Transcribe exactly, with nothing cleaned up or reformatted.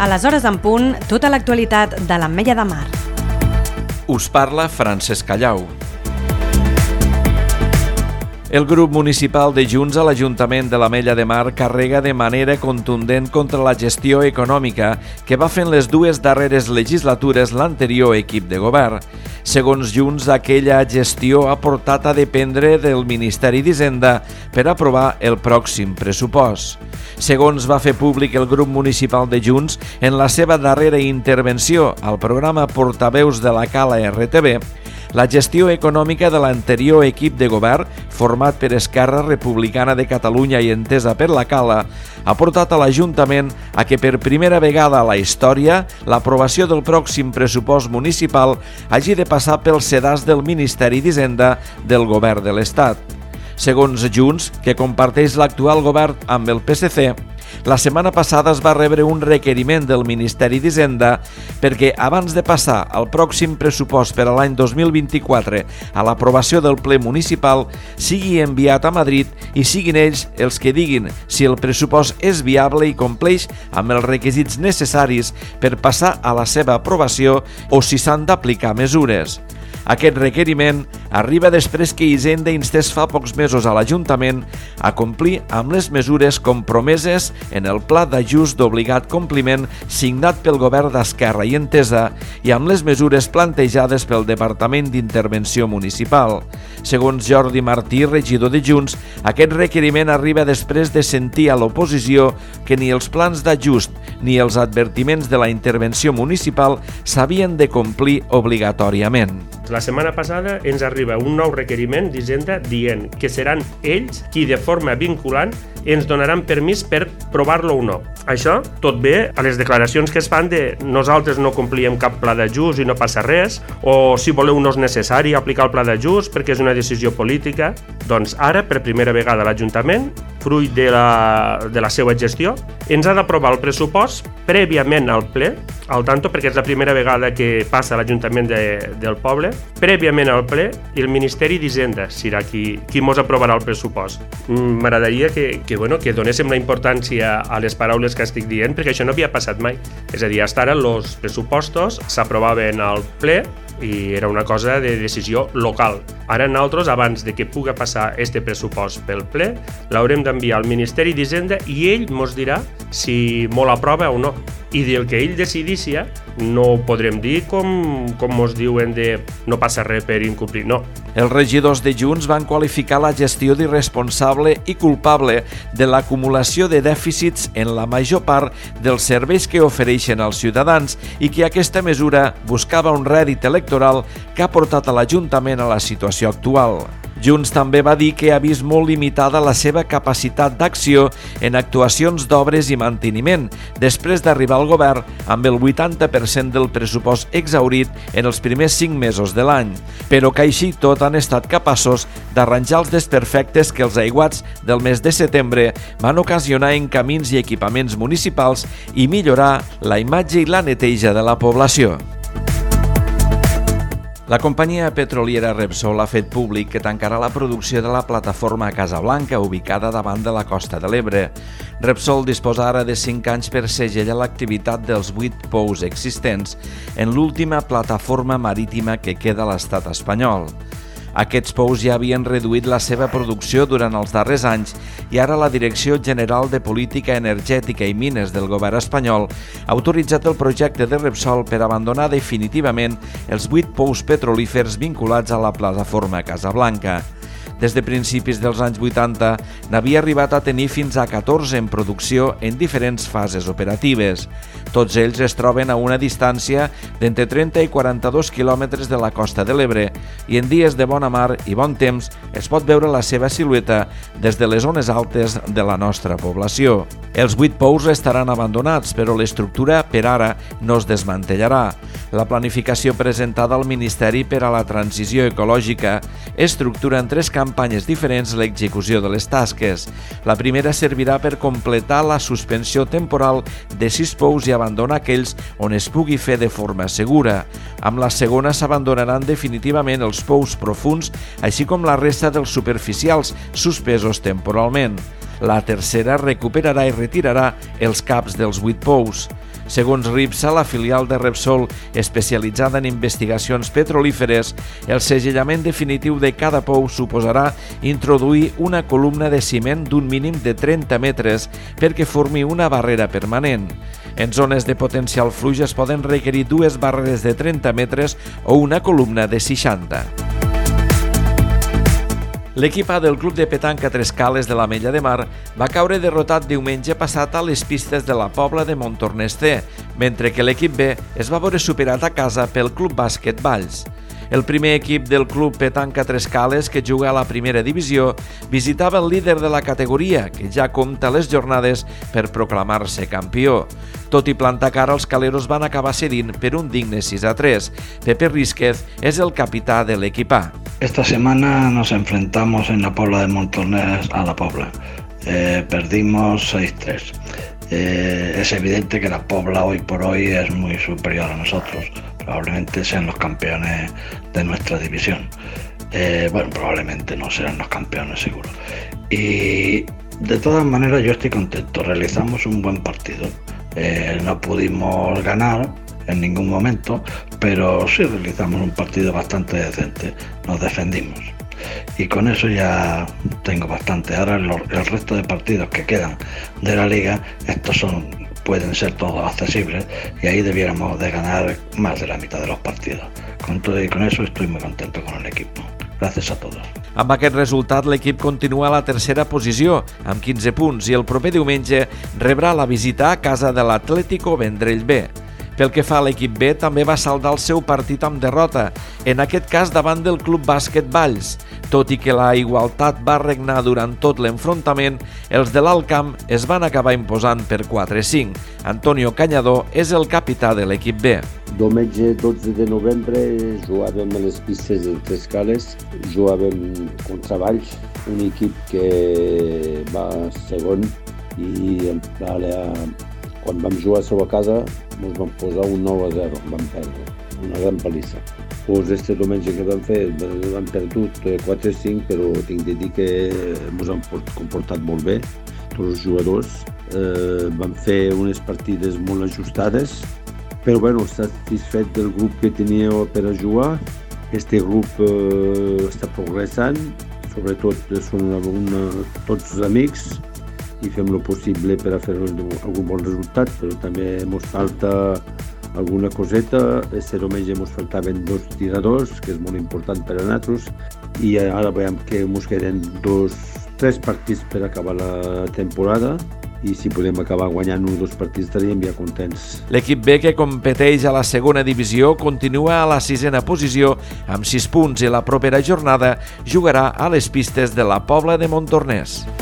A les hores en punt, tota l'actualitat de l'Ametlla de Mar. Us parla Francesc Callau. El grup municipal de Junts a l'Ajuntament de l'Ametlla de Mar carrega de manera contundent contra la gestió econòmica que va fer en les dues darreres legislatures l'anterior equip de govern. Segons Junts, aquella gestió ha portat a dependre del Ministeri d'Hisenda per aprovar el pròxim pressupost. Segons va fer públic el grup municipal de Junts en la seva darrera intervenció al programa Portaveus de la Cala R T V, la gestió econòmica de l'anterior equip de govern, format per Esquerra Republicana de Catalunya i entesa per la Cala, ha portat a l'Ajuntament a que per primera vegada a la història l'aprovació del pròxim pressupost municipal hagi de passar pel sedàs del Ministeri d'Hisenda del Govern de l'Estat. Segons Junts, que comparteix l'actual govern amb el P S C, la setmana passada es va rebre un requeriment del Ministeri d'Hisenda perquè abans de passar al pròxim pressupost per a l'any dos mil vint-i-quatre a l'aprovació del ple municipal sigui enviat a Madrid i siguin ells els que diguin si el pressupost és viable i compleix amb els requisits necessaris per passar a la seva aprovació o si s'han d'aplicar mesures. Aquest requeriment arriba després que Hisenda instés fa pocs mesos a l'Ajuntament a complir amb les mesures compromeses en el Pla d'Ajust d'obligat compliment signat pel Govern d'Esquerra i Entesa i amb les mesures plantejades pel Departament d'Intervenció Municipal. Segons Jordi Martí, regidor de Junts, aquest requeriment arriba després de sentir a l'oposició que ni els plans d'ajust ni els advertiments de la intervenció municipal s'havien de complir obligatòriament. La setmana passada ens arriba un nou requeriment d'Hisenda dient que seran ells qui de forma vinculant ens donaran permís per provar-lo o no. Això tot bé a les declaracions que es fan de nosaltres no complíem cap pla d'ajust i no passa res, o si voleu no és necessari aplicar el pla d'ajust perquè és una decisió política. Doncs ara, per primera vegada l'Ajuntament, fruit de la, de la seva gestió, ens ha d'aprovar el pressupost prèviament al ple, al tanto, perquè és la primera vegada que passa a l'Ajuntament de, del poble, prèviament al ple, i el Ministeri d'Hisenda serà qui, qui mos aprovarà el pressupost. M'agradaria que, que, bueno, que donéssim la importància a les paraules que estic dient, perquè això no havia passat mai. És a dir, fins ara els pressupostos s'aprovaven al ple i era una cosa de decisió local. Ara nosaltres, abans de que pugui passar este pressupost pel ple, l'haurem d'enviar al Ministeri d'Hisenda i ell mos dirà si molt aprova o no. I del que ell decidícia no podrem dir com, com mos diuen de no passa res per incomplir, no. Els regidors de Junts van qualificar la gestió d'irresponsable i culpable de l'acumulació de dèficits en la major part dels serveis que ofereixen als ciutadans i que aquesta mesura buscava un rèdit electoral que ha portat a l'Ajuntament a la situació actual. Junts també va dir que ha vist molt limitada la seva capacitat d'acció en actuacions d'obres i manteniment, després d'arribar al govern amb el vuitanta per cent del pressupost exhaurit en els primers cinc mesos de l'any, però que així tot han estat capaços d'arranjar els desperfectes que els aiguats del mes de setembre van ocasionar en camins i equipaments municipals i millorar la imatge i la neteja de la població. La companyia petroliera Repsol ha fet públic que tancarà la producció de la plataforma Casablanca, ubicada davant de la Costa de l'Ebre. Repsol disposa ara de cinc anys per segellar l'activitat dels vuit pous existents en l'última plataforma marítima que queda a l'estat espanyol. Aquests pous ja havien reduït la seva producció durant els darrers anys i ara la Direcció General de Política Energètica i Mines del govern espanyol ha autoritzat el projecte de Repsol per abandonar definitivament els vuit pous petrolífers vinculats a la plataforma Casablanca. Des de principis dels anys vuitanta n'havia arribat a tenir fins a catorze en producció en diferents fases operatives. Tots ells es troben a una distància d'entre trenta i quaranta-dos quilòmetres de la Costa de l'Ebre i en dies de bona mar i bon temps es pot veure la seva silueta des de les zones altes de la nostra població. Els vuit pous estaran abandonats, però l'estructura per ara no es desmantellarà. La planificació presentada al Ministeri per a la Transició Ecològica estructura en tres campanyes diferents l'execució de les tasques. La primera servirà per completar la suspensió temporal de sis pous i abandonar aquells on es pugui fer de forma segura. Amb la segona s'abandonaran definitivament els pous profunds, així com la resta dels superficials suspesos temporalment. La tercera recuperarà i retirarà els caps dels vuit pous. Segons Ripsa, la filial de Repsol especialitzada en investigacions petrolíferes, el segellament definitiu de cada pou suposarà introduir una columna de ciment d'un mínim de trenta metres perquè formi una barrera permanent. En zones de potencial fluix es poden requerir dues barreres de trenta metres o una columna de seixanta. L'equip A del Club de Petanca Tres Cales de l'Ametlla de Mar va caure derrotat diumenge passat a les pistes de la Pobla de Montornès C, mentre que l'equip B es va veure superat a casa pel Club Bàsquet Valls. El primer equip del Club Petanca Tres Cales, que juga a la primera divisió, visitava el líder de la categoria, que ja compta les jornades per proclamar-se campió. Tot i plantar cara, els caleros van acabar cedint per un digne sis a tres. Pepe Rísquez és el capità de l'equip A. Esta semana nos enfrentamos en la Pobla de Montornès a la Pobla. Eh, perdimos seis tres. Eh, es evidente que la Pobla hoy por hoy es muy superior a nosotros. Probablemente sean los campeones de nuestra división. Eh, bueno, probablemente no serán los campeones, seguro. Y de todas maneras yo estoy contento. Realizamos un buen partido. Eh, no pudimos ganar en ningún momento, pero sí realizamos un partido bastante decente. Nos defendimos. Y con eso ya tengo bastante. Ahora el, el resto de partidos que quedan de la liga, estos son, pueden ser todos accesibles y ahí debiéramos de ganar más de la mitad de los partidos. Con todo y con eso estoy muy contento con el equipo. Gràcies a tots. Amb aquest resultat, l'equip continua a la tercera posició, amb quinze punts, i el proper diumenge rebrà la visita a casa de l'Atlético Vendrell B. Pel que fa a l'equip B, també va saldar el seu partit amb derrota, en aquest cas davant del Club Bàsquet Valls. Tot i que la igualtat va regnar durant tot l'enfrontament, els de l'Alt Camp es van acabar imposant per quatre a cinc. Antonio Cañador és el capità de l'equip B. Diumenge dotze de novembre jugàvem a les pistes de Tres Cales, jugàvem contra Valls, un equip que va segon i quan vam jugar a la seva casa ens vam posar un nou a zero, vam perdre, una gran palissa. Pues este diumenge que vam fer, vam perdut quatre a cinc, però tinc de dir que ens hem comportat molt bé, tots els jugadors. Eh, vam fer unes partides molt ajustades, però bueno, satisfet del grup que tenia per a jugar. Este grup eh, està progressant, sobretot són una, una, tots els amics, i fem el possible per a fer algun bon resultat, però també ens falta alguna coseta. Este diumenge ens faltaven dos tiradors, que és molt important per a nosaltres, i ara veiem que ens queden dos, tres partits per acabar la temporada, i si podem acabar guanyant uns dos partits estaríem ja contents. L'equip B, que competeix a la segona divisió, continua a la sisena posició amb sis punts i la propera jornada jugarà a les pistes de la Pobla de Montornès.